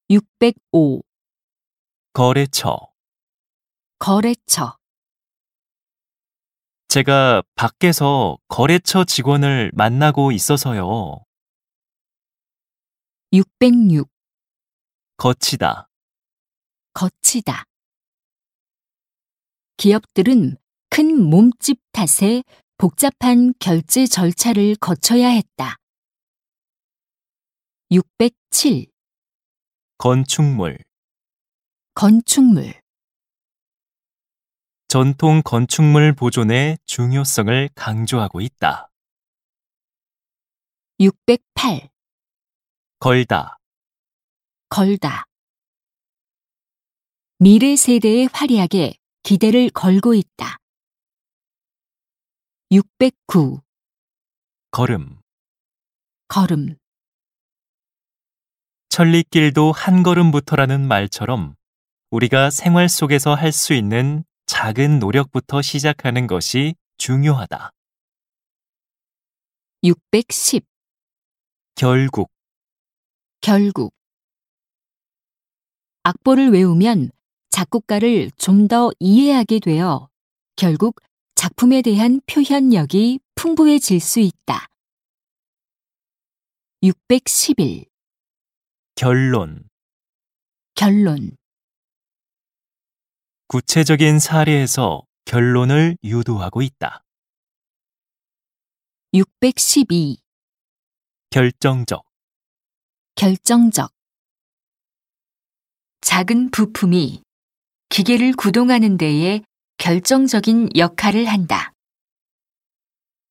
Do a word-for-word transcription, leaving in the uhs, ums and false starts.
육백오. 거래처. 거래처. 제가 밖에서 거래처 직원을 만나고 있어서요. 육백육. 거치다. 거치다. 기업들은 큰 몸집 탓에 복잡한 결제 절차를 거쳐야 했다. 육백칠. 건축물. 건축물. 전통 건축물 보존의 중요성을 강조하고 있다. 육백팔. 걸다. 걸다. 미래 세대의 활약에 기대를 걸고 있다. 육백구. 걸음. 걸음. 천리길도 한 걸음부터라는 말처럼 우리가 생활 속에서 할 수 있는 작은 노력부터 시작하는 것이 중요하다. 육백십. 결국. 결국. 악보를 외우면 작곡가를 좀 더 이해하게 되어 결국 작품에 대한 표현력이 풍부해질 수 있다. 육백십일. 결론. 결론. 구체적인 사례에서 결론을 유도하고 있다. 육백십이. 결정적. 결정적. 작은 부품이 기계를 구동하는 데에 결정적인 역할을 한다.